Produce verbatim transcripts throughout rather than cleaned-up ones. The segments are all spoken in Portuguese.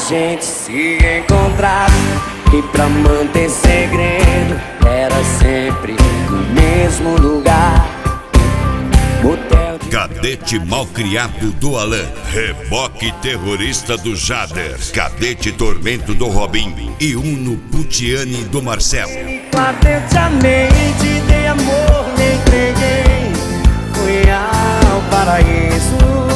gente se encontrava, e pra manter segredo era sempre no mesmo lugar. Motel de... Cadete malcriado do Alan, reboque terrorista do Jader, cadete tormento do Robin e Uno Putiani do Marcelo. Quarto eu te amei, te dei amor, me entreguei, fui ao paraíso.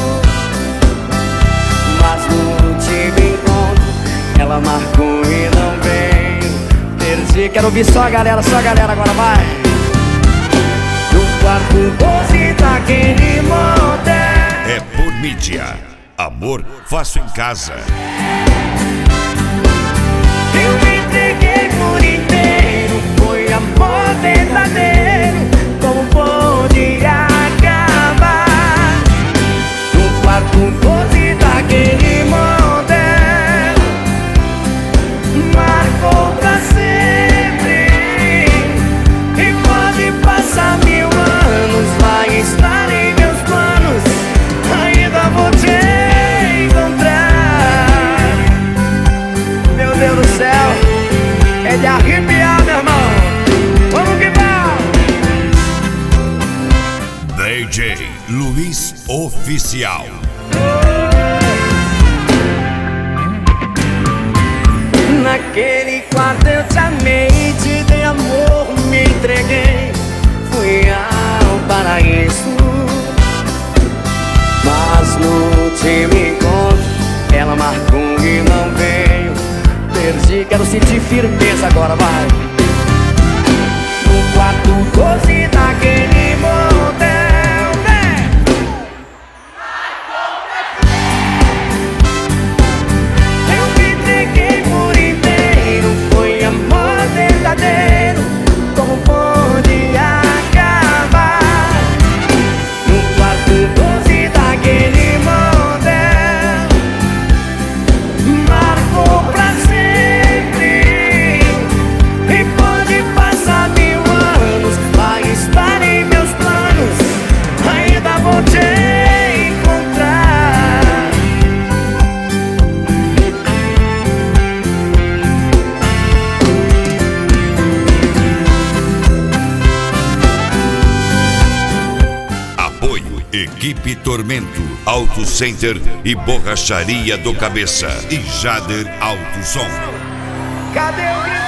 Mas no último encontro ela marcou e não veio. Perdi, quero ouvir só a galera, só a galera agora, vai. No quarto doze daquele motel. É por mídia, amor faço em casa. Eu me entreguei por inteiro, foi amor verdadeiro, como pôde acabar? No quarto doze daquele motel, marcou pra sempre. E pode passar mil anos, vai estar em meus planos, ainda vou te encontrar. Meu Deus do céu, é de arrepiar, meu irmão. Vamos que vamos! D J Luiz Oficial. Naquele quarto eu te amei, te dei amor, me entreguei, fui ao paraíso. Mas no último encontro ela marcou e não veio. Perdi, quero sentir firmeza agora, vai. No quarto doze daquele motel, né? Eu me entreguei por inteiro, foi amor verdadeiro, como pôde acabar? No quarto doze daquele motel, marcou pra sempre. E pode passar mil anos, vai estar em meus planos, ainda vou te encontrar. Apoio Equipe Tormento, Auto Center e Borracharia do Cabeça e Jader Auto Som. Cadê o grito?